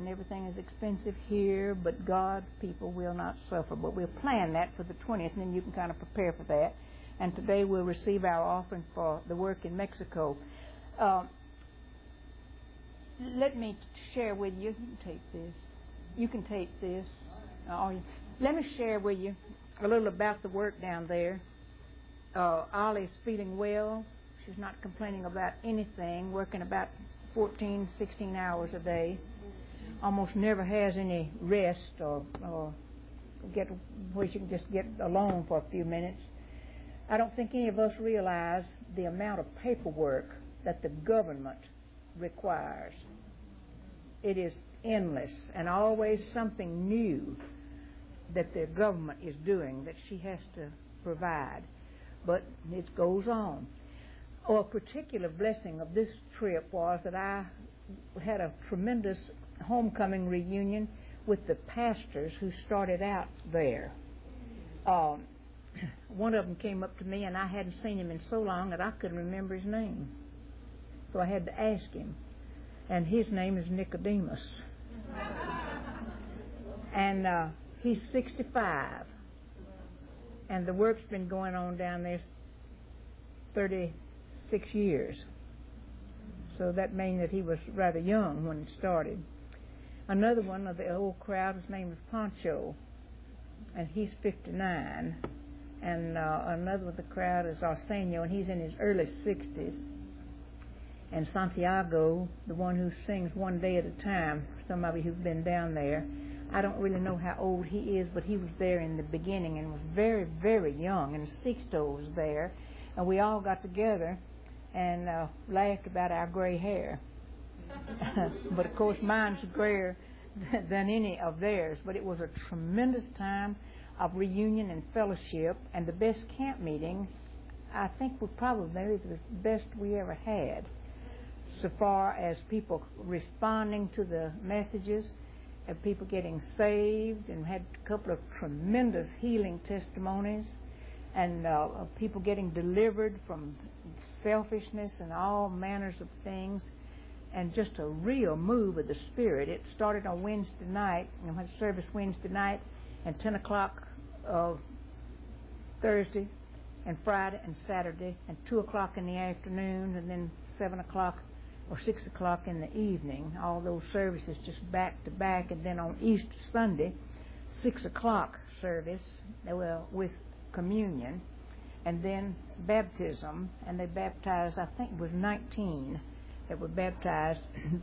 and everything is expensive here, but God's people will not suffer. But we'll plan that for the 20th, and then you can kind of prepare for that. And today we'll receive our offering for the work in Mexico. Let me share with you. You can take this. You can take this. Let me share with you a little about the work down there. Ollie's feeling well. She's not complaining about anything, working about 14, 16 hours a day. Almost never has any rest or get where she can just get alone for a few minutes. I don't think any of us realize the amount of paperwork that the government requires. It is endless and always something new that the government is doing that she has to provide. But it goes on. A particular blessing of this trip was that I had a tremendous homecoming reunion with the pastors who started out there. One of them came up to me, and I hadn't seen him in so long that I couldn't remember his name. So I had to ask him. And his name is Nicodemus. And he's 65. And the work's been going on down there 36 years. So that means that he was rather young when it started. Another one of the old crowd, his name is Pancho, and he's 59. And another of the crowd is Arsenio, and he's in his early 60s. And Santiago, the one who sings One Day at a Time, some of you who've been down there, I don't really know how old he is, but he was there in the beginning and was very, very young, and Sixto was there, and we all got together and laughed about our gray hair. But of course mine's grayer than any of theirs, but it was a tremendous time of reunion and fellowship, and the best camp meeting I think was probably the best we ever had, so far as people responding to the messages and people getting saved, and had a couple of tremendous healing testimonies, and people getting delivered from selfishness and all manners of things, and just a real move of the Spirit. It started on Wednesday night, and we had service Wednesday night, and 10 o'clock Thursday, and Friday and Saturday, and 2 o'clock in the afternoon, and then 7 o'clock or 6 o'clock in the evening. All those services just back to back, and then on Easter Sunday, 6 o'clock service with communion, and then baptism, and they baptized, I think it was 19 that were baptized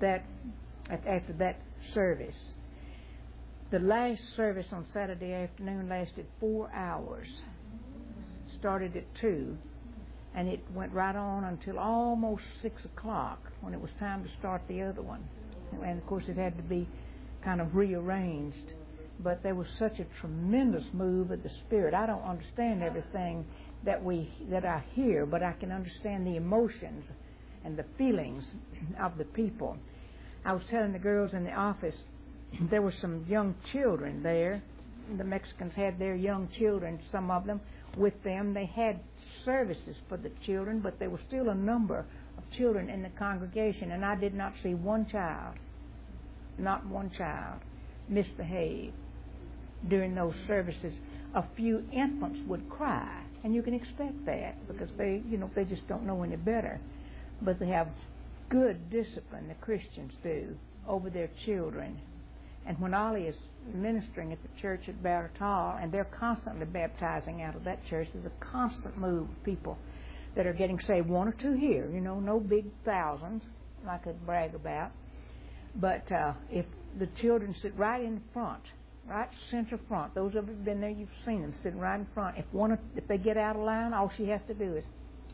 after that service. The last service on Saturday afternoon lasted 4 hours. Started at 2, and it went right on until almost 6 o'clock when it was time to start the other one. And of course it had to be kind of rearranged. But there was such a tremendous move of the Spirit. I don't understand everything that I hear, but I can understand the emotions and the feelings of the people. I was telling the girls in the office, there were some young children there. The Mexicans had their young children, some of them, with them. They had services for the children, but there was still a number of children in the congregation, and I did not see one child, not one child, misbehave during those services. A few infants would cry, and you can expect that because they just don't know any better. But they have good discipline, the Christians do, over their children. And when Ollie is ministering at the church at Baratal, and they're constantly baptizing out of that church, there's a constant move of people that are getting saved, 1 or 2 here, no big thousands I could brag about. But if the children sit right in front, right center front, those of you who've been there, you've seen them sitting right in front. If they get out of line, all she has to do is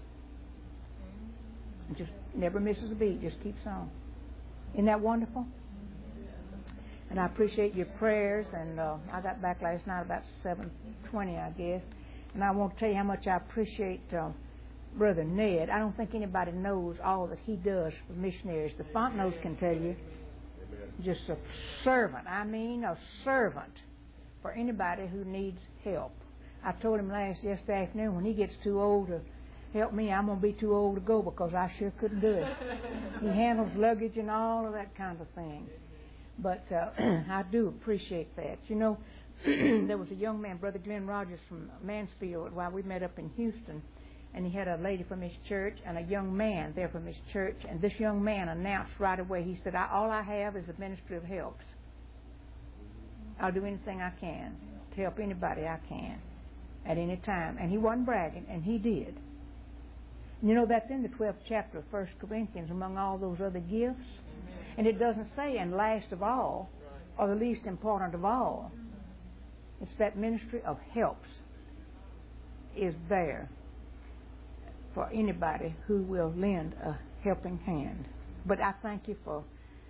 just never misses a beat, just keeps on. Isn't that wonderful? And I appreciate your prayers, and I got back last night about 7:20, I guess, and I want to tell you how much I appreciate Brother Ned. I don't think anybody knows all that he does for missionaries. The Fontenot's can tell you, just a servant, a servant for anybody who needs help. I told him yesterday afternoon, when he gets too old to help me, I'm going to be too old to go, because I sure couldn't do it. He handles luggage and all of that kind of thing. But I do appreciate that. You know, there was a young man, Brother Glenn Rogers from Mansfield, while we met up in Houston, and he had a lady from his church and a young man there from his church, and this young man announced right away, he said, all I have is a ministry of helps. I'll do anything I can to help anybody I can at any time. And he wasn't bragging, and he did. You know, that's in the 12th chapter of 1 Corinthians among all those other gifts. And it doesn't say, and last of all, or the least important of all. It's that ministry of helps is there for anybody who will lend a helping hand. But I thank you for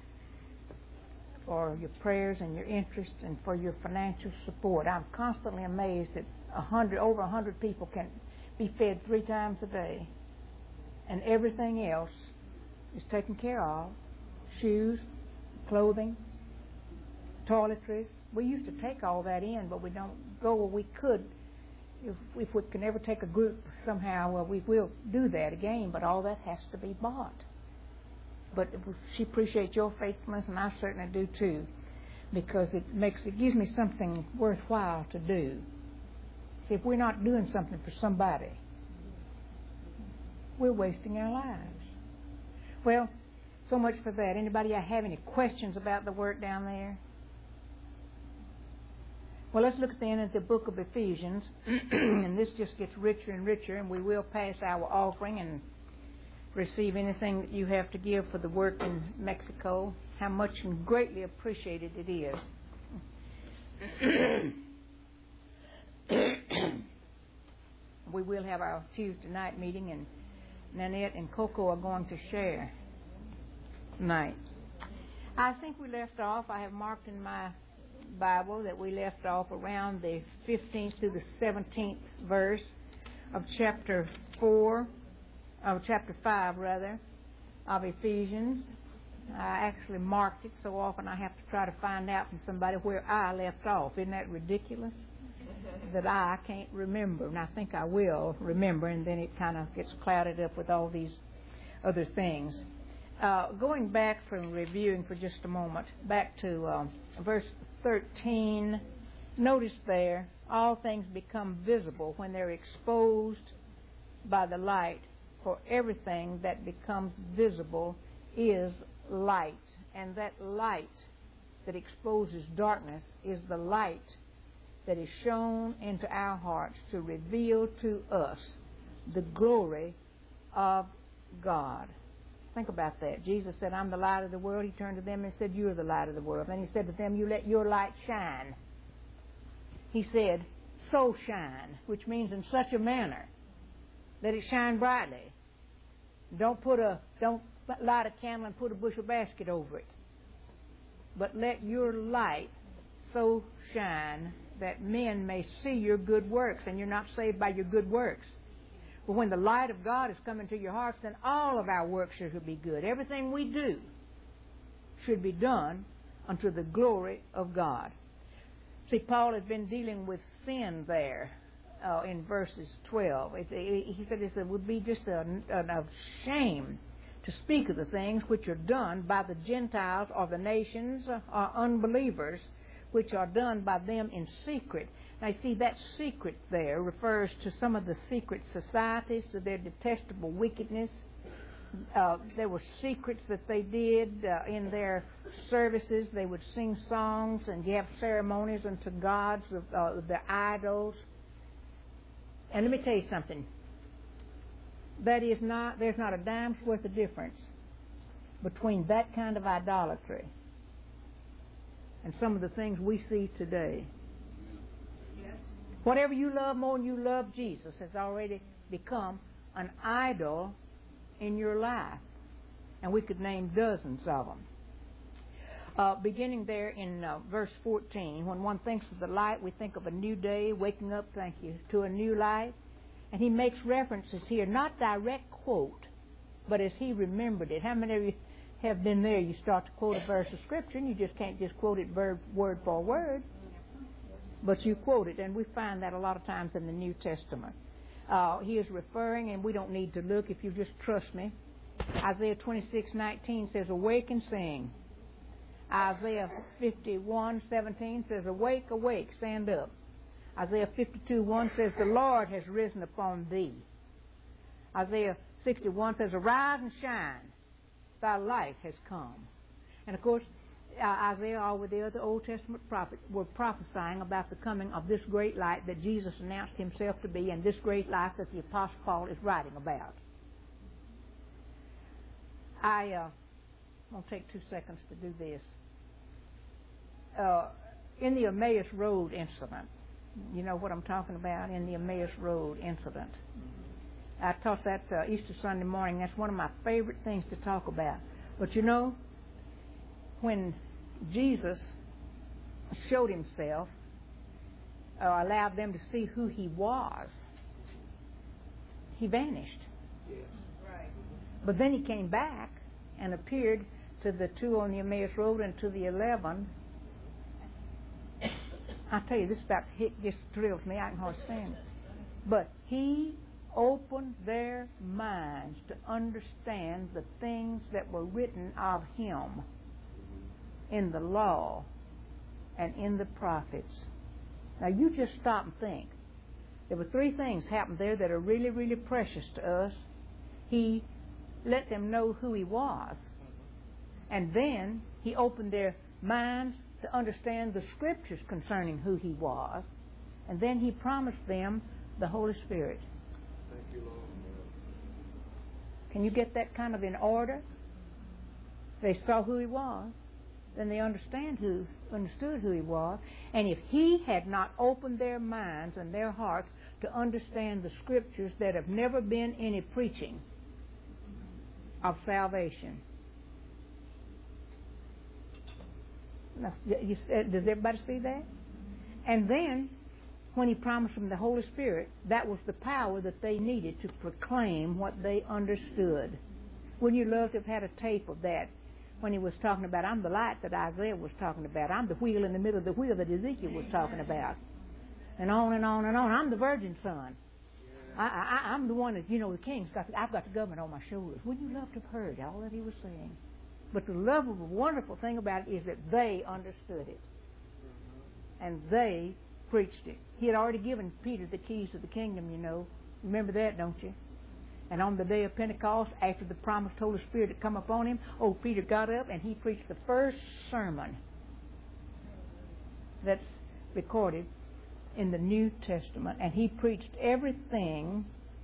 your prayers and your interest and for your financial support. I'm constantly amazed that over 100 people can be fed 3 times a day, and everything else is taken care of. Shoes, clothing, toiletries. We used to take all that in, but we don't go where we could. If we can ever take a group somehow, well, we will do that again, but all that has to be bought. But she appreciates your faithfulness, and I certainly do too, because it gives me something worthwhile to do. See, if we're not doing something for somebody, we're wasting our lives. Well, so much for that. Anybody have any questions about the work down there? Well, let's look at the end of the book of Ephesians, and this just gets richer and richer, and we will pass our offering and receive anything that you have to give for the work in Mexico. How much and greatly appreciated it is. We will have our Tuesday night meeting, and Nanette and Coco are going to share tonight. I think we left off, I have marked in my Bible that we left off around the 15th through the 17th verse of chapter 5 of Ephesians. I actually marked it so often I have to try to find out from somebody where I left off. Isn't that ridiculous? That I can't remember, and I think I will remember, and then it kind of gets clouded up with all these other things. Going back from reviewing for just a moment, back to verse 13, notice there, all things become visible when they're exposed by the light, for everything that becomes visible is light. And that light that exposes darkness is the light that is shown into our hearts to reveal to us the glory of God. Think about that. Jesus said, I'm the light of the world. He turned to them and said, you are the light of the world. Then he said to them, you let your light shine. He said, so shine, which means in such a manner that it shine brightly. Don't light a candle and put a bushel basket over it. But let your light so shine that men may see your good works. And you're not saved by your good works. But when the light of God is coming to your hearts, then all of our works should be good. Everything we do should be done unto the glory of God. See, Paul has been dealing with sin there in verses 12. He said it would be just a shame to speak of the things which are done by the Gentiles or the nations or unbelievers, which are done by them in secret. Now, you see, that secret there refers to some of the secret societies, to their detestable wickedness. There were secrets that they did in their services. They would sing songs and have ceremonies unto gods of their idols. And let me tell you something. There's not a dime's worth of difference between that kind of idolatry and some of the things we see today. Whatever you love more than you love Jesus has already become an idol in your life. And we could name dozens of them. Beginning there in verse 14, when one thinks of the light, we think of a new day, waking up, to a new light. And he makes references here, not direct quote, but as he remembered it. How many of you have been there? You start to quote a verse of Scripture, and you just can't just quote it word for word. But you quote it, and we find that a lot of times in the New Testament. He is referring, and we don't need to look if you just trust me. Isaiah 26:19 says, awake and sing. Isaiah 51:17 says, "Awake, awake, stand up." Isaiah 52:1 says, "The Lord has risen upon thee." Isaiah 61 says, "Arise and shine, thy light has come." And of course, Isaiah, all with the other Old Testament prophets, were prophesying about the coming of this great light that Jesus announced himself to be, and this great light that the Apostle Paul is writing about. I'm going to take 2 seconds to do this. In the Emmaus Road incident, you know what I'm talking about, in the Emmaus Road incident. I taught that Easter Sunday morning. That's one of my favorite things to talk about. But you know, when Jesus showed himself, allowed them to see who he was, he vanished. Yes. Right. But then he came back and appeared to the 2 on the Emmaus Road and to the 11. I tell you, this about just thrills me. I can hardly stand it. But he opened their minds to understand the things that were written of him in the law and in the prophets. Now you just stop and think. There were 3 things happened there that are really, really precious to us. He let them know who he was, and then he opened their minds to understand the scriptures concerning who he was, and then he promised them the Holy Spirit. Thank you, Lord. Can you get that kind of in order? They saw who he was, then they understood who he was, and if he had not opened their minds and their hearts to understand the scriptures, that have never been any preaching of salvation. Now, does everybody see that? And then, when he promised them the Holy Spirit, that was the power that they needed to proclaim what they understood. Wouldn't you love to have had a tape of that when he was talking about, I'm the light that Isaiah was talking about, I'm the wheel in the middle of the wheel that Ezekiel was talking about, and on and on and on. I'm the virgin son. I'm the one that, you know, the king's got, I've got the government on my shoulders. Wouldn't you love to have heard all that he was saying? But the lovable, wonderful thing about it is that they understood it. And they preached it. He had already given Peter the keys of the kingdom, you know. Remember that, don't you? And on the day of Pentecost, after the promised Holy Spirit had come upon him, Peter got up and he preached the first sermon that's recorded in the New Testament. And he preached everything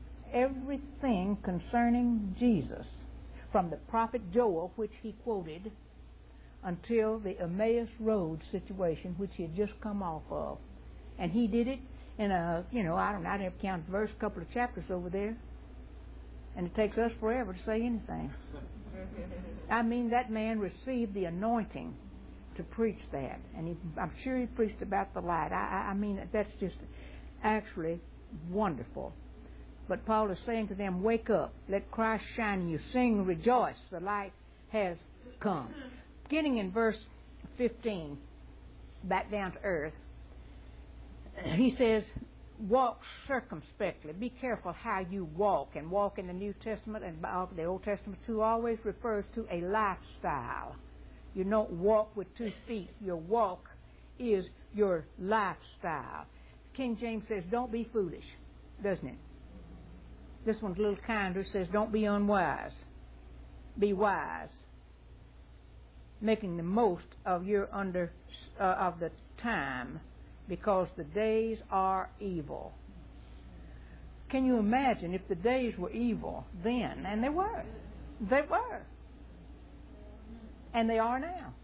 concerning Jesus, from the prophet Joel, which he quoted, until the Emmaus Road situation, which he had just come off of. And he did it in a, I didn't have to count the verse, a couple of chapters over there. And it takes us forever to say anything. I mean, that man received the anointing to preach that. And I'm sure he preached about the light. I mean, that's just actually wonderful. But Paul is saying to them, wake up, let Christ shine in you. Sing, rejoice, the light has come. Beginning in verse 15, back down to earth, he says, walk circumspectly. Be careful how you walk. And walk in the New Testament and the Old Testament too always refers to a lifestyle. You don't walk with 2 feet. Your walk is your lifestyle. King James says, don't be foolish, doesn't it? This one's a little kinder. It says, don't be unwise. Be wise. Making the most of of the time, because the days are evil. Can you imagine if the days were evil then? And they were. They were. And they are now.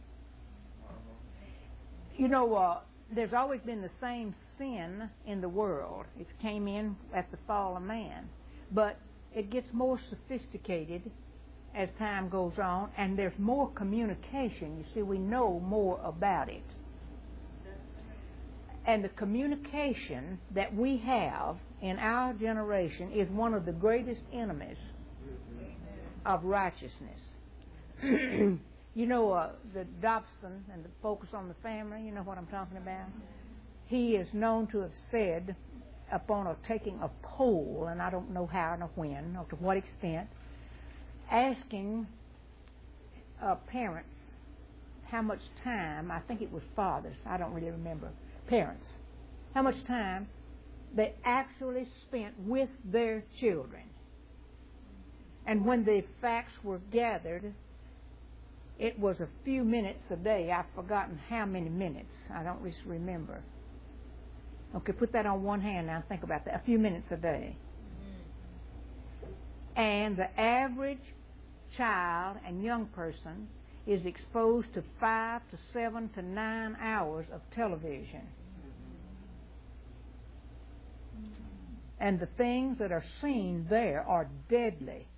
There's always been the same sin in the world. It came in at the fall of man. But it gets more sophisticated as time goes on, and there's more communication. You see, we know more about it. And the communication that we have in our generation is one of the greatest enemies of righteousness. The Dobson and the Focus on the Family, you know what I'm talking about? He is known to have said, upon taking a poll, and I don't know how nor when or to what extent, asking parents how much time, I think it was fathers, I don't really remember, parents, how much time they actually spent with their children. And when the facts were gathered, it was a few minutes a day. I've forgotten how many minutes. I don't just remember. Okay, put that on one hand now and think about that. A few minutes a day. And the average child and young person is exposed to 5 to 7 to 9 hours of television. And the things that are seen there are deadly.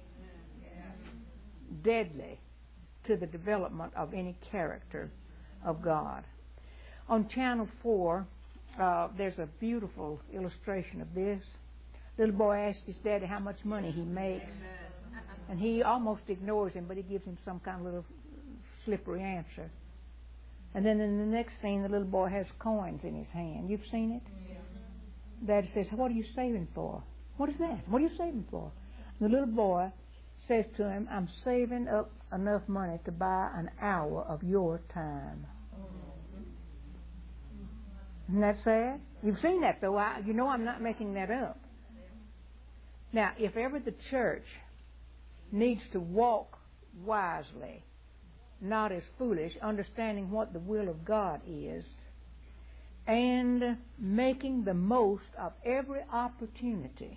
Deadly to the development of any character of God. On Channel 4, there's a beautiful illustration of this. Little boy asks his daddy how much money he makes, and he almost ignores him, but he gives him some kind of little slippery answer. And then in the next scene, the little boy has coins in his hand. You've seen it? Dad says, "What are you saving for?" "What is that? What are you saving for?" The little boy says to him, "I'm saving up enough money to buy an hour of your time." Isn't that sad? You've seen that, though. You know I'm not making that up. Now, if ever the church needs to walk wisely, not as foolish, understanding what the will of God is, and making the most of every opportunity.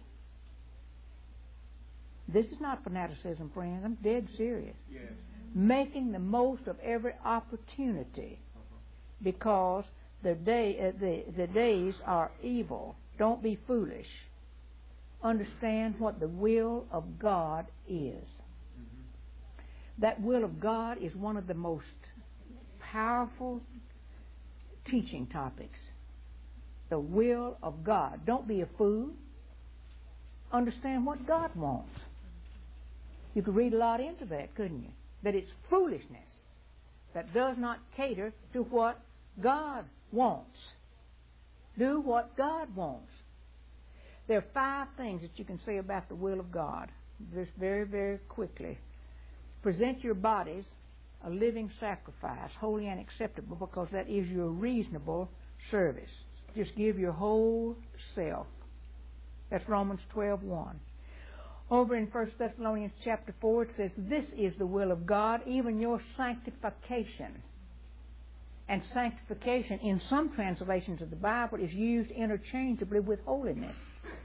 This is not fanaticism, friends. I'm dead serious. Yes. Making the most of every opportunity, because the days are evil. Don't be foolish. Understand what the will of God is. Mm-hmm. That will of God is one of the most powerful teaching topics. The will of God. Don't be a fool. Understand what God wants. You could read a lot into that, couldn't you? That it's foolishness that does not cater to what God wants. Do what God wants. There are 5 things that you can say about the will of God. Just very, very quickly. Present your bodies a living sacrifice, holy and acceptable, because that is your reasonable service. Just give your whole self. That's Romans 12:1. Over in 1 Thessalonians chapter 4, it says, "This is the will of God, even your sanctification." And sanctification, in some translations of the Bible, is used interchangeably with holiness.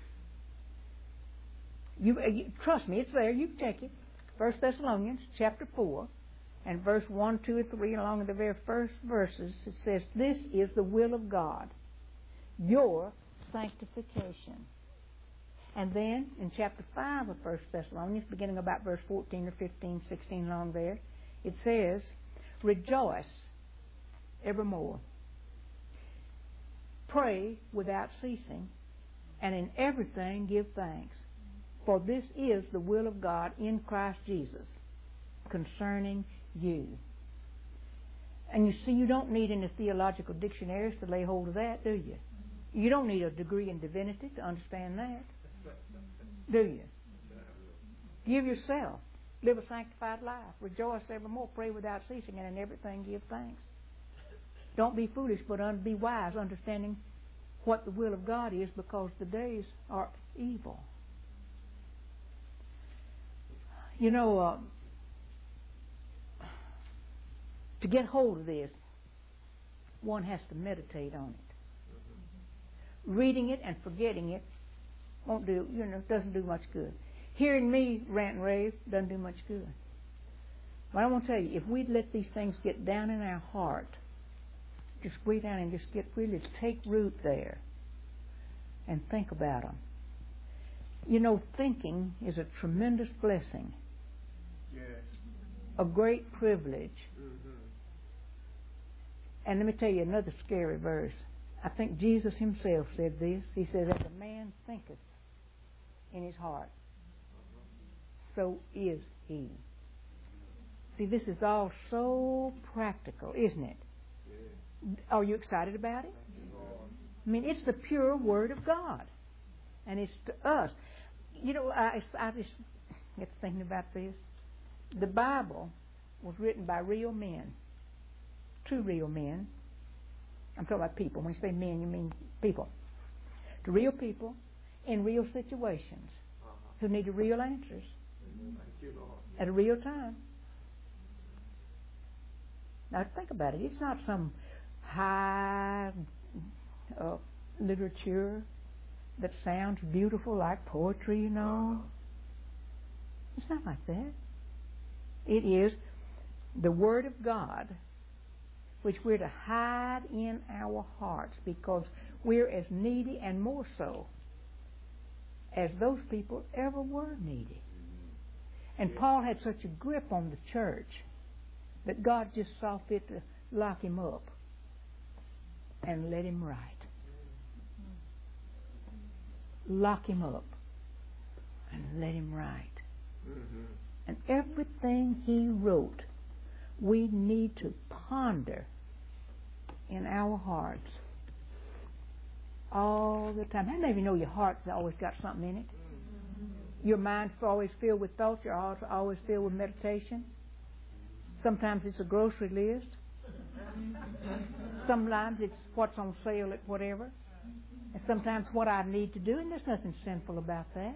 You trust me, it's there. You can take it. 1 Thessalonians chapter 4 and verse 1, 2, and 3, along with the very first verses, it says, "This is the will of God, your sanctification." And then in chapter 5 of 1 Thessalonians, beginning about verse 14 or 15, 16 along there, it says, "Rejoice evermore. Pray without ceasing, and in everything give thanks. For this is the will of God in Christ Jesus concerning you." And you see, you don't need any theological dictionaries to lay hold of that, do you? You don't need a degree in divinity to understand that, do you? Give yourself. Live a sanctified life. Rejoice evermore. Pray without ceasing, and in everything give thanks. Don't be foolish, but be wise, understanding what the will of God is, because the days are evil. You know, to get hold of this, one has to meditate on it. Reading it and forgetting it won't do, doesn't do much good. Hearing me rant and rave doesn't do much good. But I want to tell you, if we'd let these things get down in our heart, just way down and just really take root there and think about them. You know, thinking is a tremendous blessing. Yes. A great privilege. Mm-hmm. And let me tell you another scary verse. I think Jesus himself said this. He said, "As a man thinketh in his heart, so is he." See, this is all so practical, isn't it? Yeah. Are you excited about it? I mean, it's the pure Word of God. And it's to us. You know, I just get thinking about this. The Bible was written by real men. to real men. I'm talking about people. When you say men, you mean people. To real people in real situations who need real answers at a real time. Now think about it. It's not some high literature that sounds beautiful like poetry, you know. It's not like that. It is the Word of God, which we're to hide in our hearts because we're as needy and more so as those people ever were needy. And Paul had such a grip on the church that God just saw fit to lock him up and let him write. Lock him up and let him write. And everything he wrote, we need to ponder in our hearts all the time. How many of you know your heart's always got something in it? Your mind's always filled with thoughts. Your heart's always filled with meditation. Sometimes it's a grocery list. Sometimes it's what's on sale at whatever. And sometimes what I need to do, and there's nothing sinful about that.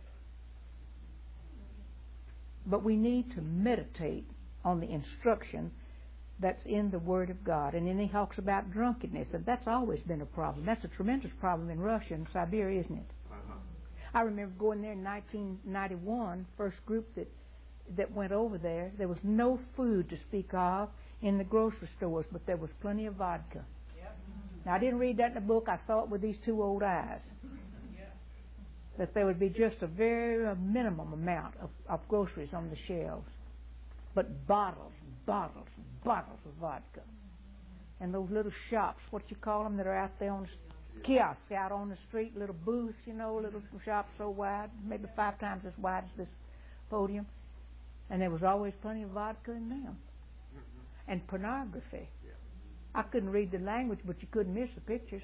But we need to meditate on the instruction that's in the Word of God. And then he talks about drunkenness, and that's always been a problem. That's a tremendous problem in Russia and Siberia, isn't it? I remember going there in 1991, first group that went over there. There was no food to speak of in the grocery stores, but there was plenty of vodka. Now, I didn't read that in the book. I saw it with these two old eyes. That there would be just a very minimum amount of groceries on the shelves. But bottles of vodka. And those little shops, what you call them, that are out there on the kiosks out on the street, little booths, you know, little shops so wide, maybe 5 times as wide as this podium. And there was always plenty of vodka in them. And pornography. I couldn't read the language, but you couldn't miss the pictures.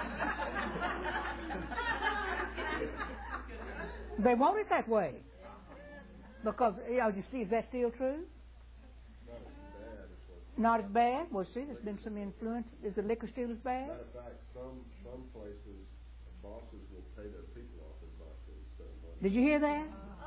They want it that way. Because, you see, is that still true? Not as bad? Well, see, there's been some influence. Is the liquor still as bad? Matter of fact, some places, bosses will pay their people off in vodka instead of money. Did you hear that?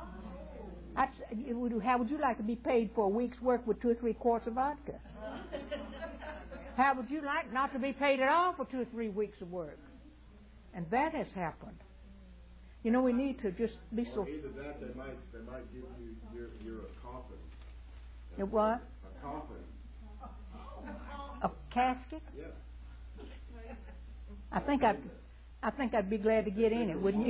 How would you like to be paid for a week's work with 2 or 3 quarts of vodka? How would you like not to be paid at all for 2 or 3 weeks of work? And that has happened. You know, we need to just be so... Either that, they might give you you're a coffin. A what? A coffin. A casket? Yeah. I think I'd be glad to get in it, wouldn't you?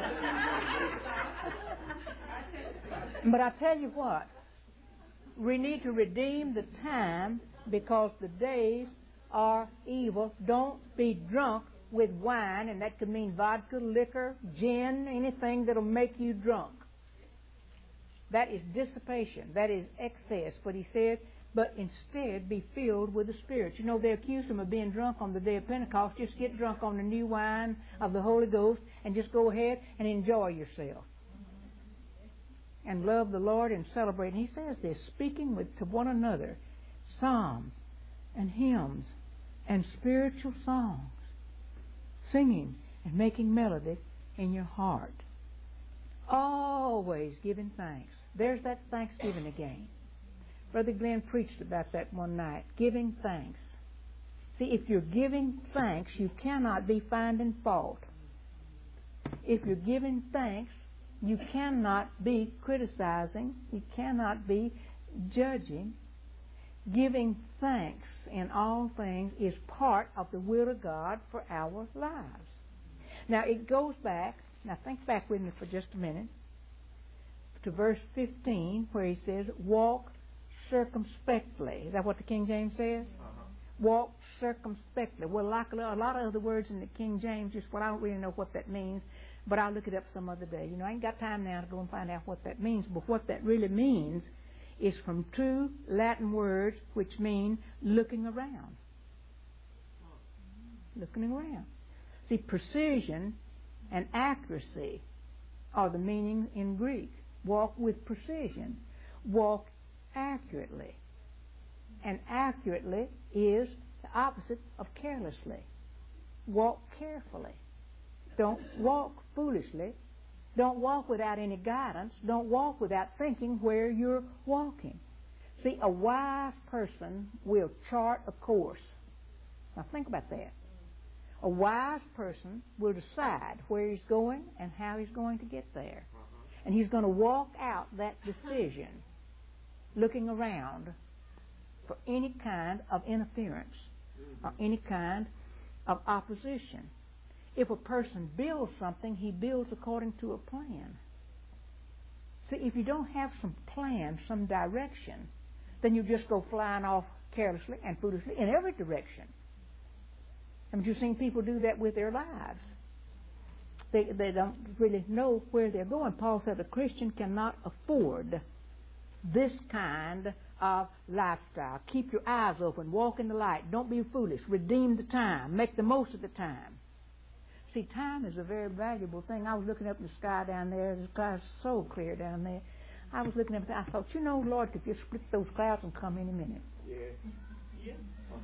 But I tell you what, we need to redeem the time because the days are evil. Don't be drunk with wine, and that could mean vodka, liquor, gin, anything that'll make you drunk. That is dissipation. That is excess. But he said, but instead be filled with the Spirit. You know, they accused him of being drunk on the day of Pentecost. Just get drunk on the new wine of the Holy Ghost and just go ahead and enjoy yourself. And love the Lord and celebrate. And he says this, speaking to one another, psalms and hymns and spiritual songs, singing and making melody in your heart. Always giving thanks. There's that Thanksgiving again. Brother Glenn preached about that one night. Giving thanks. See, if you're giving thanks, you cannot be finding fault. If you're giving thanks, you cannot be criticizing. You cannot be judging. Giving thanks in all things is part of the will of God for our lives. Now it goes back, now think back with me for just a minute, to verse 15 where he says, walk circumspectly. Is that what the King James says? Walk circumspectly. Well, like a lot of other words in the King James, just I don't really know what that means, but I'll look it up some other day. You know, I ain't got time now to go and find out what that means, but what that really means is from 2 Latin words which mean looking around. Looking around. See, precision and accuracy are the meaning in Greek. Walk with precision. Walk accurately. And accurately is the opposite of carelessly. Walk carefully. Don't walk foolishly. Don't walk without any guidance. Don't walk without thinking where you're walking. See, a wise person will chart a course. Now think about that. A wise person will decide where he's going and how he's going to get there. And he's going to walk out that decision looking around for any kind of interference or any kind of opposition. If a person builds something, he builds according to a plan. See, if you don't have some plan, some direction, then you just go flying off carelessly and foolishly in every direction. I mean, you've seen people do that with their lives. They don't really know where they're going. Paul said a Christian cannot afford this kind of lifestyle. Keep your eyes open. Walk in the light. Don't be foolish. Redeem the time. Make the most of the time. See, time is a very valuable thing. I was looking up in the sky down there. The sky is so clear down there. I was looking up and I thought, you know, Lord could just split those clouds and come any minute. Yeah.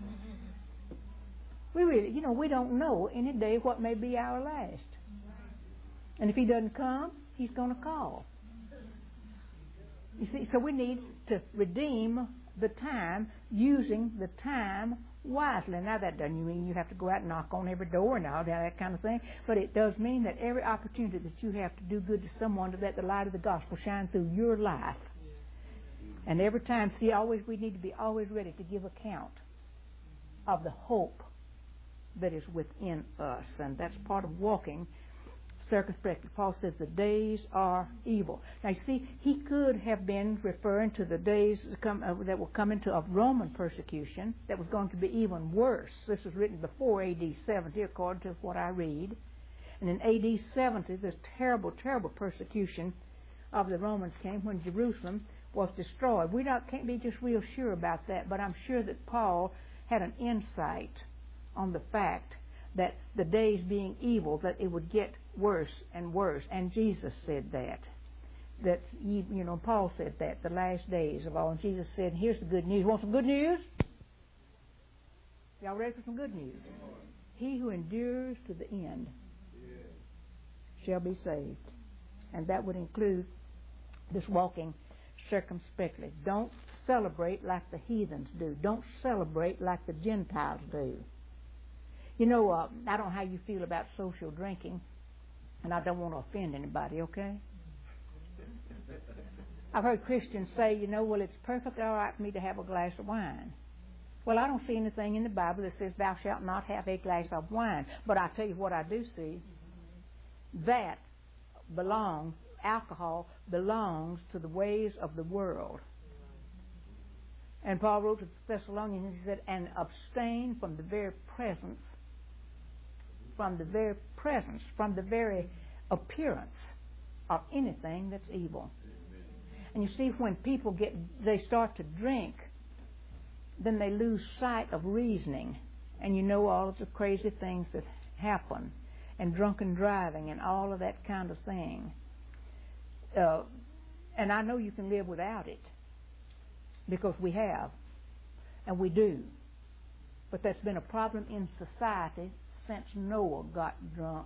We really, you know, we don't know any day what may be our last. And if he doesn't come, he's going to call. You see, so we need to redeem the time using the time wisely. Now that doesn't mean you have to go out and knock on every door and all that kind of thing, but it does mean that every opportunity that you have to do good to someone, to let the light of the gospel shine through your life. And every time, see, we need to be always ready to give account of the hope that is within us, and that's part of walking circumspectly. Paul says the days are evil. Now, you see, he could have been referring to the days that were coming of Roman persecution that was going to be even worse. This was written before A.D. 70, according to what I read. And in A.D. 70, this terrible, terrible persecution of the Romans came when Jerusalem was destroyed. We can't be just real sure about that, but I'm sure that Paul had an insight on the fact that the days being evil, that it would get worse and worse. And Jesus said that. Paul said that, the last days of all. And Jesus said, here's the good news. Want some good news? Y'all ready for some good news? He who endures to the end shall be saved. And that would include this walking circumspectly. Don't celebrate like the heathens do. Don't celebrate like the Gentiles do. You know, I don't know how you feel about social drinking, and I don't want to offend anybody, okay? I've heard Christians say, well, it's perfectly all right for me to have a glass of wine. Well, I don't see anything in the Bible that says thou shalt not have a glass of wine. But I tell you what I do see. That alcohol belongs to the ways of the world. And Paul wrote to the Thessalonians, he said, and abstain from the very presence, from the very appearance of anything that's evil. And you see, when people they start to drink, then they lose sight of reasoning. And you know all of the crazy things that happen, and drunken driving and all of that kind of thing. And I know you can live without it, because we have, and we do. But that's been a problem in society since Noah got drunk.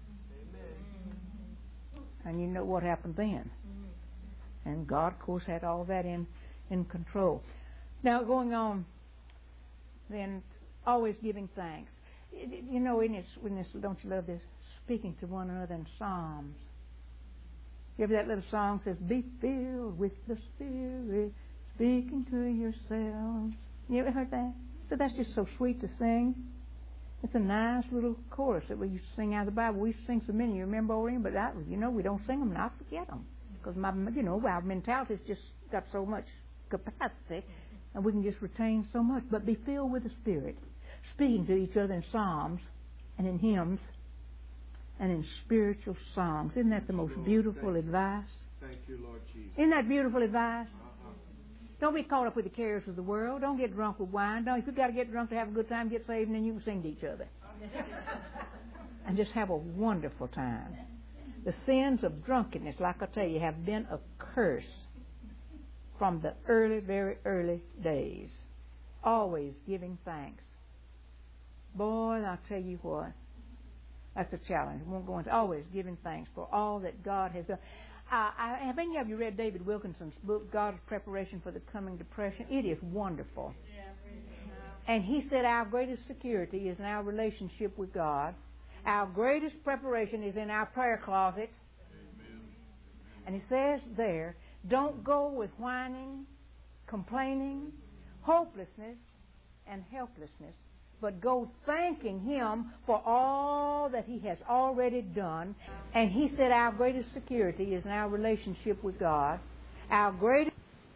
Amen. And you know what happened then. And God, of course, had all that in control. Now, going on, then, always giving thanks. Don't you love this? Speaking to one another in Psalms. You ever that little song says, be filled with the Spirit, speaking to yourselves. You ever heard that? So that's just so sweet to sing. It's a nice little chorus that we used to sing out of the Bible. We used to sing so many, you remember, Oreen? But we don't sing them and I forget them. Because our mentality's just got so much capacity, and we can just retain so much. But be filled with the Spirit, speaking to each other in psalms and in hymns and in spiritual songs. Isn't that the most beautiful advice? Thank you, Lord Jesus. Isn't that beautiful advice? Don't be caught up with the cares of the world. Don't get drunk with wine. If you've got to get drunk to have a good time, get saved, and then you can sing to each other. And just have a wonderful time. The sins of drunkenness, like I tell you, have been a curse from the very early days. always giving thanks. Boy, I'll tell you what, that's a challenge. We won't go into always giving thanks for all that God has done. Have any of you read David Wilkinson's book, God's Preparation for the Coming Depression? It is wonderful. And he said our greatest security is in our relationship with God. Our greatest preparation is in our prayer closet. And he says there, don't go with whining, complaining, hopelessness, and helplessness, but go thanking Him for all that He has already done. And he said our greatest security is in our relationship with God. Our greatest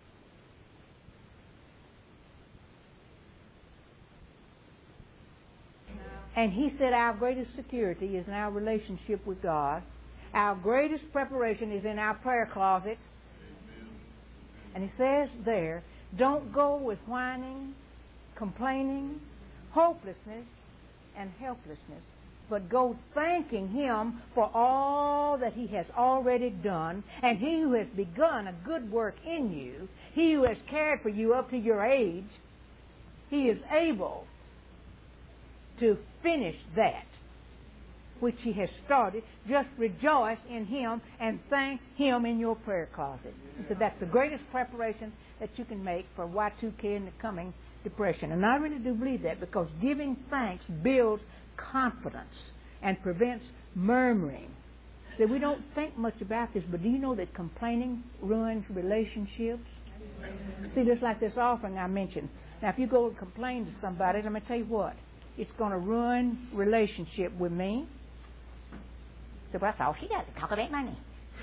And he said our greatest security is in our relationship with God. Our greatest preparation is in our prayer closet. And he says there, don't go with whining, complaining, hopelessness, and helplessness, but go thanking Him for all that He has already done. And He who has begun a good work in you, He who has cared for you up to your age, He is able to finish that which He has started. Just rejoice in Him and thank Him in your prayer closet. He said that's the greatest preparation that you can make for Y2K and the coming depression. And I really do believe that, because giving thanks builds confidence and prevents murmuring. That we don't think much about this, but do you know that complaining ruins relationships? See, just like this offering I mentioned. Now, if you go and complain to somebody, let me tell you what, it's going to ruin relationship with me. So that's all she does, talk about money.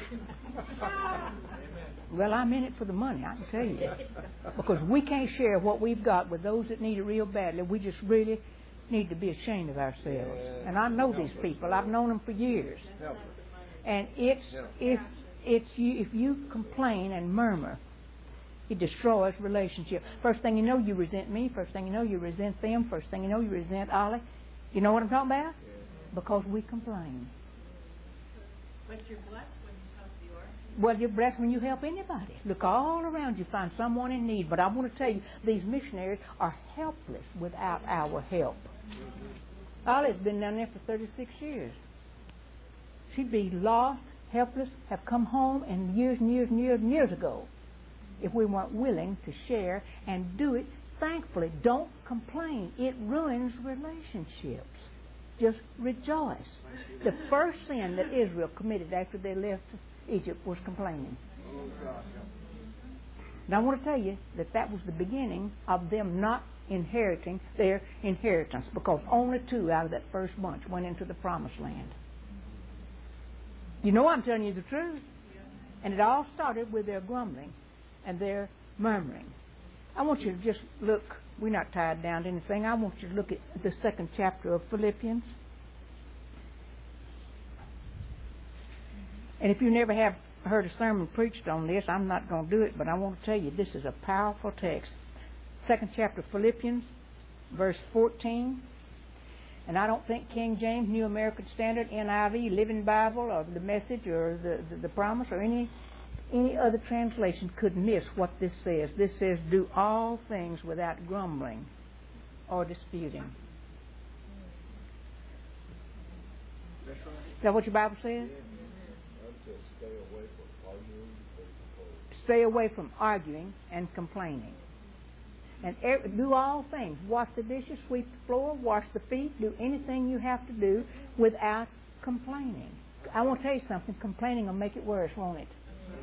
Well, I'm in it for the money, I can tell you. Because we can't share what we've got with those that need it real badly. We just really need to be ashamed of ourselves. And I know these people. I've known them for years. And if you complain and murmur, it destroys relationship. First thing you know, you resent me. First thing you know, you resent them. First thing you know, you resent Ollie. You know what I'm talking about? Because we complain. But you're blessed when you help the orphan. Well, you're blessed when you help anybody. Look all around you, find someone in need. But I want to tell you, these missionaries are helpless without our help. Ollie's been down there for 36 years. She'd be lost, helpless, have come home and years and years and years and years ago if we weren't willing to share and do it thankfully. Don't complain. It ruins relationships. Just rejoice. The first sin that Israel committed after they left Egypt was complaining. Now I want to tell you that was the beginning of them not inheriting their inheritance, because only 2 out of that first bunch went into the promised land. You know I'm telling you the truth. And it all started with their grumbling and their murmuring. I want you to just look. We're not tied down to anything. I want you to look at the 2nd chapter of Philippians. And if you never have heard a sermon preached on this, I'm not going to do it, but I want to tell you this is a powerful text. 2nd chapter of Philippians, verse 14. And I don't think King James, New American Standard, NIV, Living Bible, or the Message, or the Promise, or any other translation could miss what this says. This says, do all things without grumbling or disputing. That's right. Is that what your Bible says? That says stay away from arguing and complaining. Stay away from arguing and complaining. And do all things. Wash the dishes, sweep the floor, wash the feet, do anything you have to do without complaining. I want to tell you something. Complaining will make it worse, won't it?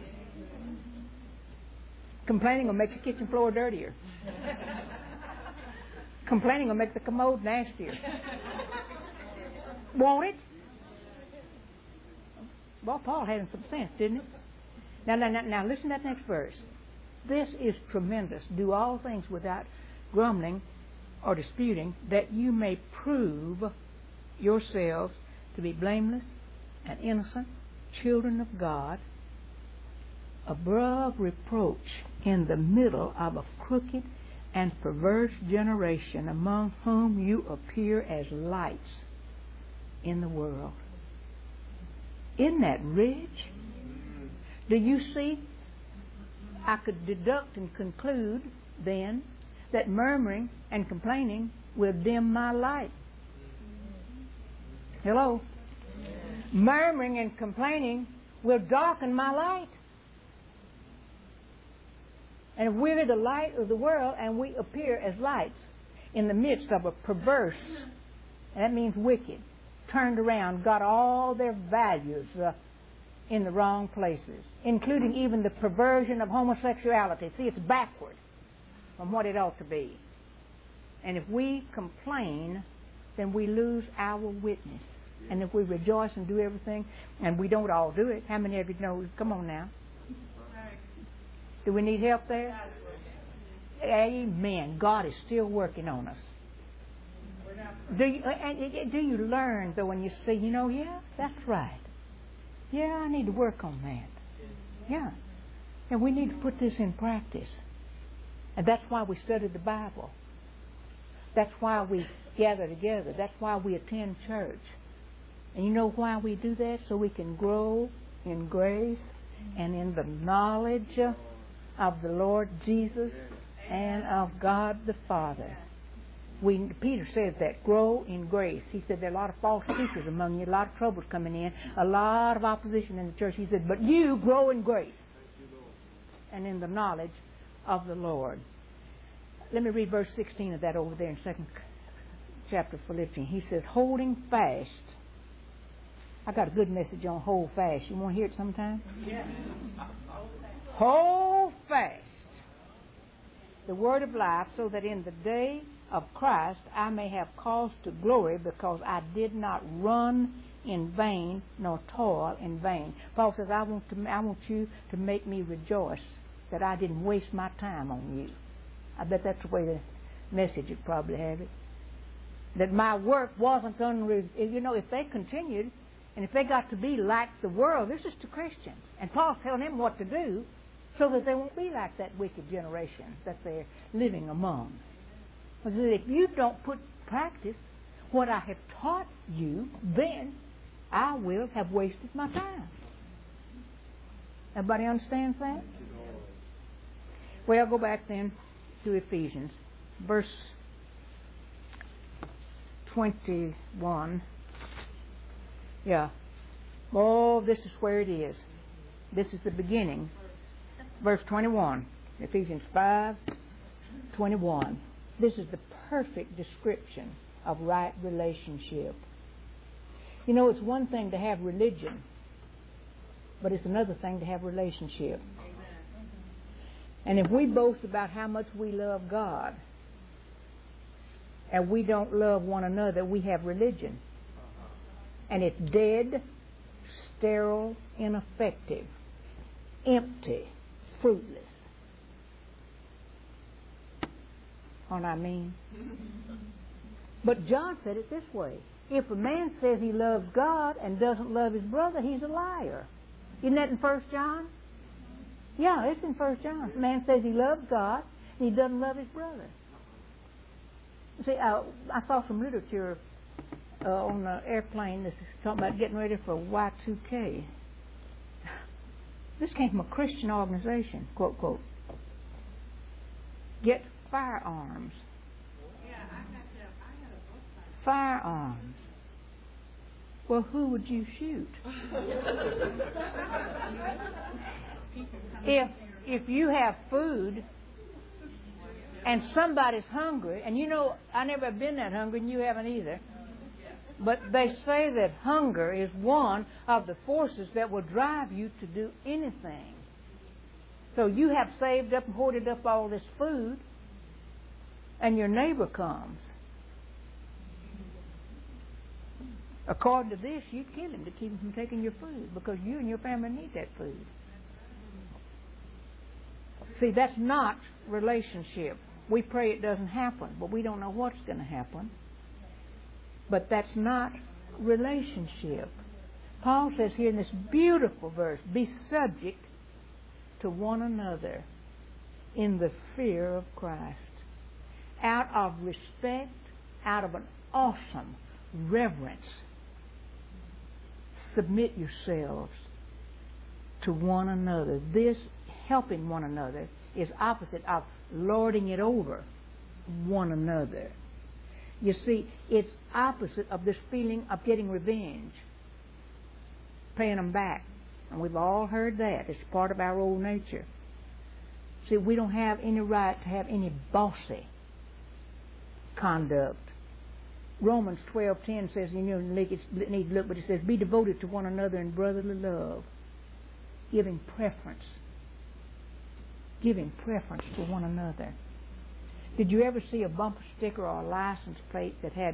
Complaining will make the kitchen floor dirtier. Complaining will make the commode nastier. Won't it? Well, Paul had some sense, didn't he? Now listen to that next verse. This is tremendous. Do all things without grumbling or disputing, that you may prove yourselves to be blameless and innocent, children of God, above reproach, in the middle of a crooked and perverse generation, among whom you appear as lights in the world. Isn't that rich? Do you see? I could deduct and conclude then that murmuring and complaining will dim my light. Hello? Murmuring and complaining will darken my light. And if we're the light of the world and we appear as lights in the midst of a perverse, and that means wicked, turned around, got all their values in the wrong places, including even the perversion of homosexuality. See, it's backward from what it ought to be. And if we complain, then we lose our witness. And if we rejoice and do everything, and we don't all do it, how many of you know? Come on now. Do we need help there? Amen. God is still working on us. Do you learn, though, when you see, yeah, that's right. Yeah, I need to work on that. Yeah. And we need to put this in practice. And that's why we study the Bible. That's why we gather together. That's why we attend church. And you know why we do that? So we can grow in grace and in the knowledge of the Lord Jesus and of God the Father. Peter says that, grow in grace. He said there are a lot of false teachers among you, a lot of troubles coming in, a lot of opposition in the church. He said, but you grow in grace and in the knowledge of the Lord. Let me read verse 16 of that over there in 2nd chapter of Philippians. He says, holding fast. I got a good message on hold fast. You want to hear it sometime? Yeah. Hold fast the word of life, so that in the day of Christ I may have cause to glory, because I did not run in vain nor toil in vain. Paul says, I want you to make me rejoice that I didn't waste my time on you. I bet that's the way the message would probably have it. That my work wasn't if they continued and if they got to be like the world, this is to Christians. And Paul's telling them what to do so that they won't be like that wicked generation that they're living among. Because if you don't put practice what I have taught you, then I will have wasted my time. Everybody understands that? Well, go back then to Ephesians, verse 21. Yeah. Oh, this is where it is. This is the beginning. Verse 21. Ephesians 5:21. This is the perfect description of right relationship. It's one thing to have religion, but it's another thing to have relationship. And if we boast about how much we love God and we don't love one another, we have religion. And it's dead, sterile, ineffective, empty, fruitless. Know what I mean? But John said it this way. If a man says he loves God and doesn't love his brother, he's a liar. Isn't that in 1 John? Yeah, it's in 1 John. If a man says he loves God and he doesn't love his brother. See, I saw some literature on the airplane that's talking about getting ready for Y2K. This came from a Christian organization, quote, quote. Get firearms. Yeah, I had a book. Firearms. Well, who would you shoot? If you have food and somebody's hungry, and I never been that hungry, and you haven't either, but they say that hunger is one of the forces that will drive you to do anything. So you have saved up and hoarded up all this food, and your neighbor comes. According to this, you'd kill him to keep him from taking your food, because you and your family need that food. See, that's not relationship. We pray it doesn't happen, but we don't know what's going to happen. But that's not relationship. Paul says here in this beautiful verse, be subject to one another in the fear of Christ. Out of respect, out of an awesome reverence, submit yourselves to one another. This helping one another is opposite of lording it over one another. You see, it's opposite of this feeling of getting revenge, paying them back. And we've all heard that. It's part of our old nature. See, we don't have any right to have any bossy conduct. Romans 12:10 says, you need to look, but it says, be devoted to one another in brotherly love, giving preference to one another. Did you ever see a bumper sticker or a license plate that had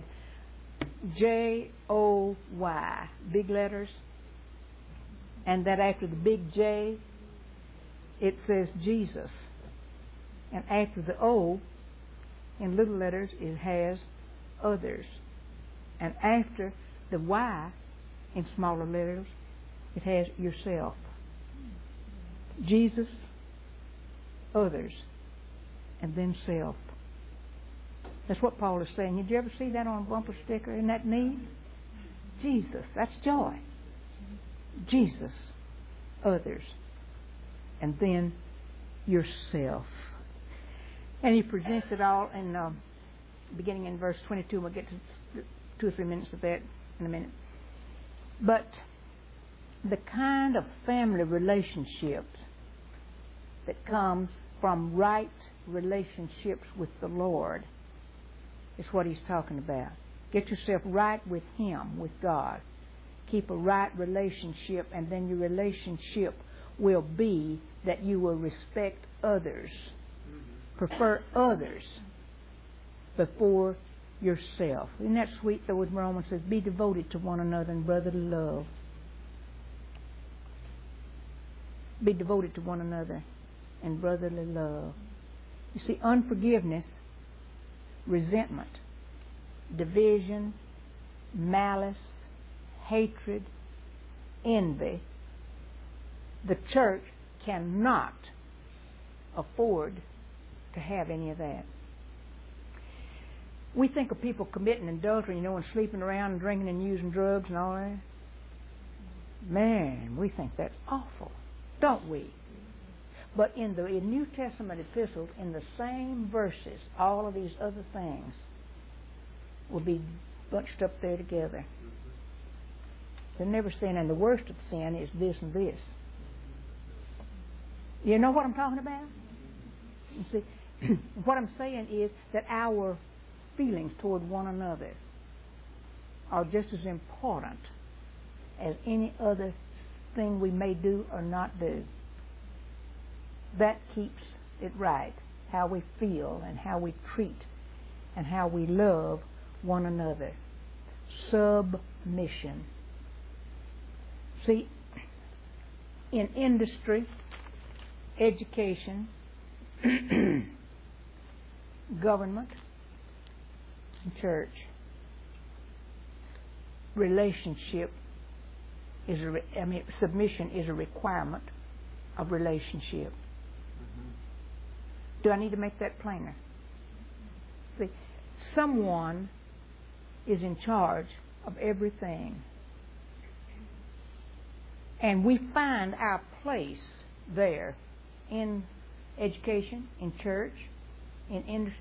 J-O-Y, big letters, and that after the big J, it says Jesus, and after the O, in little letters, it has others, and after the Y, in smaller letters, it has yourself. Jesus, others, and then self. That's what Paul is saying. Did you ever see that on a bumper sticker? Isn't that neat? Jesus, that's joy. Jesus, others, and then yourself. And he presents it all in beginning in verse 22. We'll get to 2 or 3 minutes of that in a minute. But the kind of family relationships that comes from right relationships with the Lord is what he's talking about. Get yourself right with Him, with God. Keep a right relationship, and then your relationship will be that you will respect others, prefer others before yourself. Isn't that sweet though, when Romans says, be devoted to one another in brotherly love. Be devoted to one another in brotherly love. You see, unforgiveness, resentment, division, malice, hatred, envy, the church cannot afford to have any of that. We think of people committing adultery, and sleeping around and drinking and using drugs and all that. Man, we think that's awful, don't we? But in the New Testament epistles, in the same verses, all of these other things will be bunched up there together. They're never saying, and the worst of sin is this and this. You know what I'm talking about? You see, what I'm saying is that our feelings toward one another are just as important as any other thing we may do or not do. That keeps it right, how we feel and how we treat and how we love one another. Submission. See, in industry, education, government, and church, submission is a requirement of relationship. Do I need to make that plainer? See, someone is in charge of everything. And we find our place there in education, in church, in industry.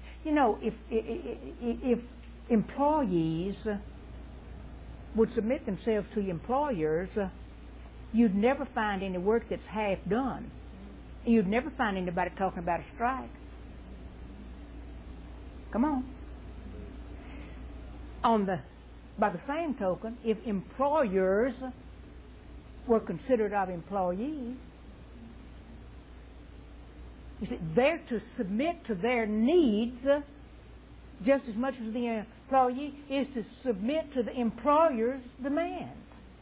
If employees would submit themselves to employers, you'd never find any work that's half done. You'd never find anybody talking about a strike. Come on. By the same token, if employers were considerate of employees, you see, they're to submit to their needs just as much as the employee is to submit to the employer's demands.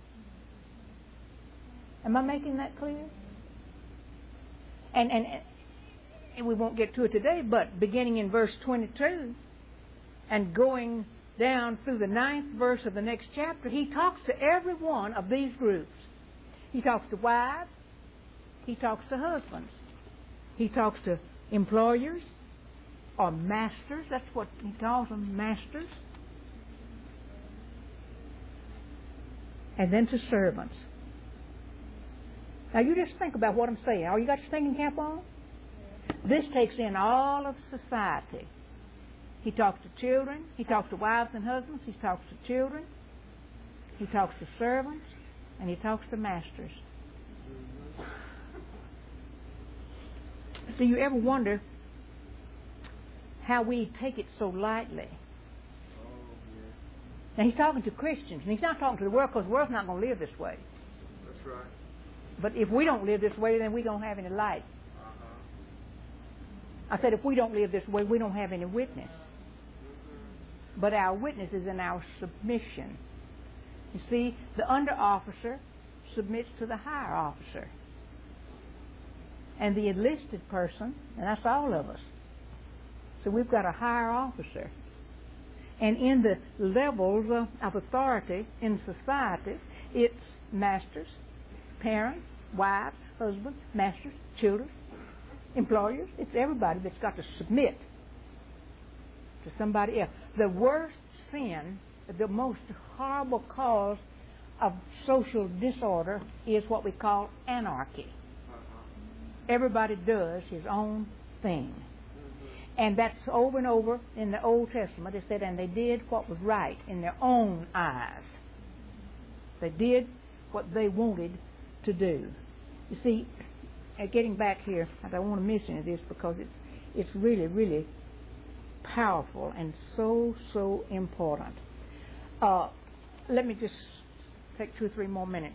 Am I making that clear? And we won't get to it today, but beginning in verse 22 and going down through the 9th verse of the next chapter, he talks to every one of these groups. He talks to wives. He talks to husbands. He talks to employers or masters. That's what he calls them, masters. And then to servants. Now you just think about what I'm saying. All you got your thinking cap on? This takes in all of society. He talks to children. He talks to wives and husbands. He talks to children. He talks to servants. And he talks to masters. Do you ever wonder how we take it so lightly? Now, he's talking to Christians, and he's not talking to the world, because the world's not going to live this way. That's right. But if we don't live this way, then we don't have any light. I said, if we don't live this way, we don't have any witness. But our witness is in our submission. You see, the under officer submits to the higher officer. And the enlisted person, and that's all of us. So we've got a higher officer. And in the levels of authority in society, it's masters, parents, wives, husbands, masters, children, employers. It's everybody that's got to submit to somebody else. The worst sin, the most horrible cause of social disorder is what we call anarchy. Everybody does his own thing. And that's over and over in the Old Testament. It said, and they did what was right in their own eyes. They did what they wanted to do. You see, getting back here, I don't want to miss any of this because it's really, really powerful and so, so important. Let me just take 2 or 3 more minutes.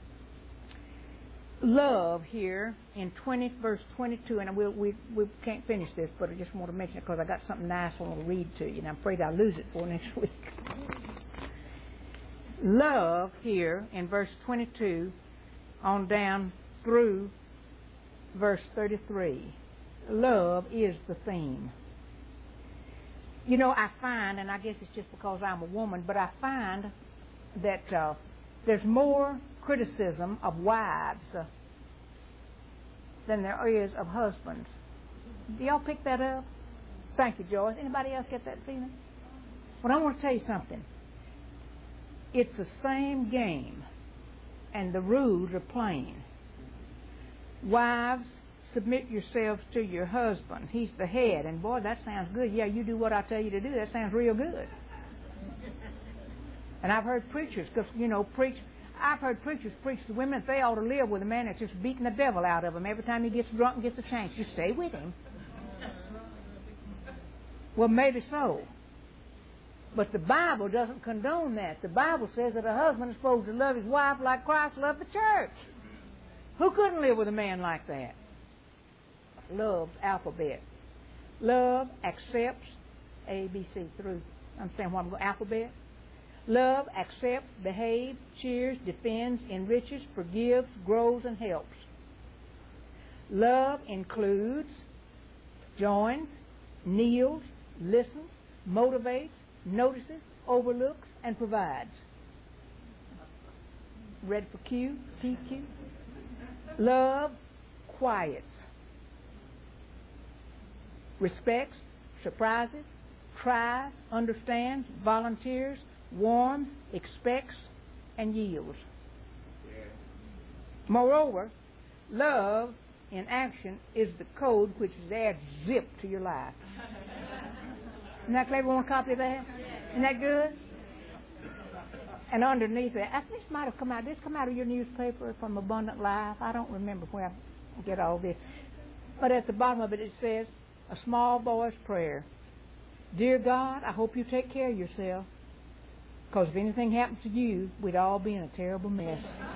Love here in verse 22, and we can't finish this, but I just want to mention it because I got something nice I want to read to you, and I'm afraid I'll lose it for next week. Love here in verse 22 on down through verse 33. Love is the theme. You know, I find, and I guess it's just because I'm a woman, but I find that there's more criticism of wives than there is of husbands. Do y'all pick that up? Thank you, Joyce. Anybody else get that feeling? Well, I want to tell you something. It's the same game, and the rules are plain. Wives, submit yourselves to your husband. He's the head. And boy, that sounds good. Yeah, you do what I tell you to do. That sounds real good. And I've heard preachers, because, you know, I've heard preachers preach to women that they ought to live with a man that's just beating the devil out of them every time he gets drunk and gets a chance. You stay with him. Well, maybe so. But the Bible doesn't condone that. The Bible says that a husband is supposed to love his wife like Christ loved the church. Who couldn't live with a man like that? Love's alphabet. Love accepts A, B, C through. Understand what I'm going? Alphabet. Love accepts, behaves, cheers, defends, enriches, forgives, grows, and helps. Love includes, joins, kneels, listens, motivates, notices, overlooks, and provides. Ready for Q? PQ? Love quiets, respects, surprises, tries, understands, volunteers, warms, expects, and yields. Moreover, love in action is the code which adds zip to your life. Isn't that clever? Want a copy of that? Isn't that good? And underneath it, this might have come out. This come out of your newspaper from Abundant Life. I don't remember where I get all this. But at the bottom of it, it says, a small boy's prayer. Dear God, I hope you take care of yourself. Because if anything happened to you, we'd all be in a terrible mess.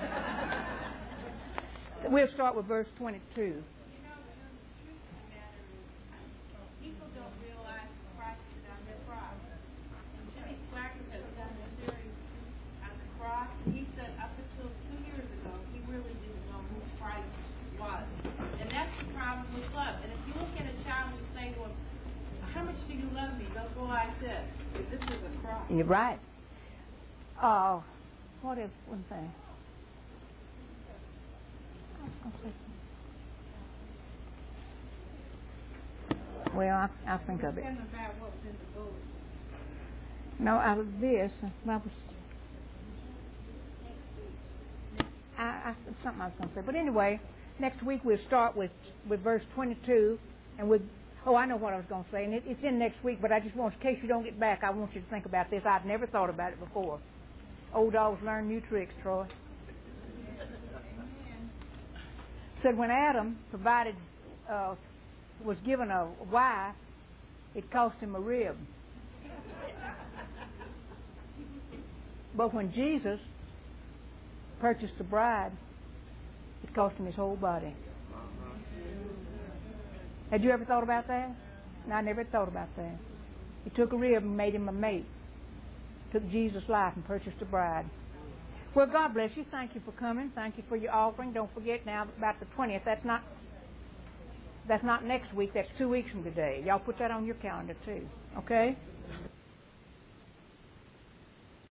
We'll start with verse 22. You know, the truth of the matter is, people don't realize Christ is on their cross. Jimmy Swaggart has done a series on the cross. He said up until 2 years ago, he really didn't know who Christ was. And that's the problem with love. And if you look at a child and say, well, how much do you love me? They'll go like this. This is a cross. You're right. What is one thing? Well, I'll think of it. About what was in the book. No, out of this, something I was going to say. But anyway, next week we'll start with verse 22, and we'll Oh, I know what I was going to say, and it's in next week, but I just want, in case you don't get back, I want you to think about this. I'd never thought about it before. Old dogs learn new tricks, Troy. Said when Adam was given a wife, it cost him a rib. But when Jesus purchased the bride, it cost him his whole body. Had you ever thought about that? No, I never thought about that. He took a rib and made him a mate. Took Jesus' life and purchased a bride. Well, God bless you. Thank you for coming. Thank you for your offering. Don't forget now about the 20th. That's not next week. That's 2 weeks from today. Y'all put that on your calendar too. Okay?